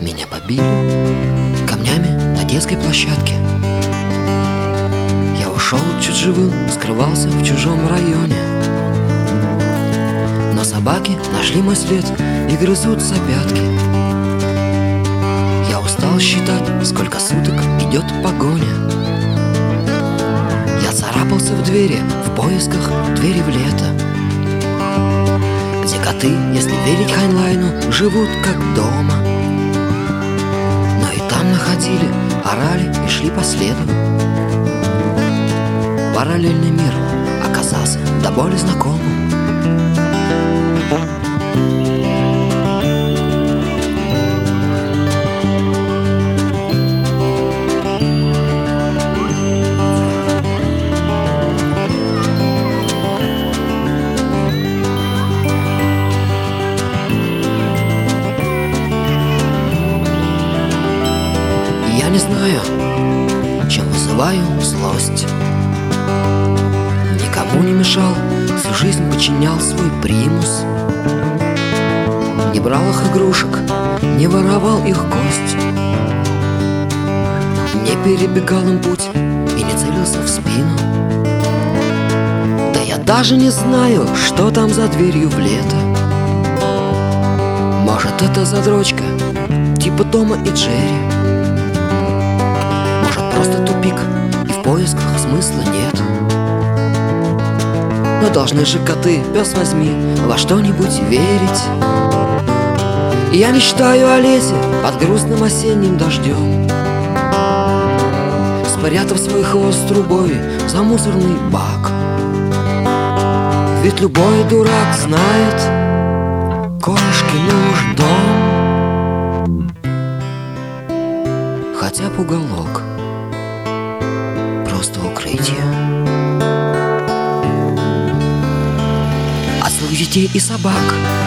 Меня побили камнями на детской площадке. Я ушел чуть живым, скрывался в чужом районе. Но собаки нашли мой след и грызут за пятки. Я устал считать, сколько суток идет погоня. Я царапался в двери в поисках двери в лето, где коты, если верить Хайнлайну, живут как дома. Но и там находили, орали и шли по следу. Параллельный мир оказался до боли знакомым. Я не знаю, чем вызываю злость. Никому не мешал, всю жизнь подчинял свой примус. Не брал их игрушек, не воровал их кость, не перебегал им путь и не целился в спину. Да я даже не знаю, что там за дверью в лето. Может, это задрочка, типа Тома и Джерри. Просто тупик, и в поисках смысла нет. Но должны же коты, пес возьми, во что-нибудь верить. И я мечтаю о лете под грустным осенним дождем, спрятав свой хвост трубой за мусорный бак. Ведь любой дурак знает, кошке нужен дом, хотя б уголок, просто укрытие. От своих детей и собак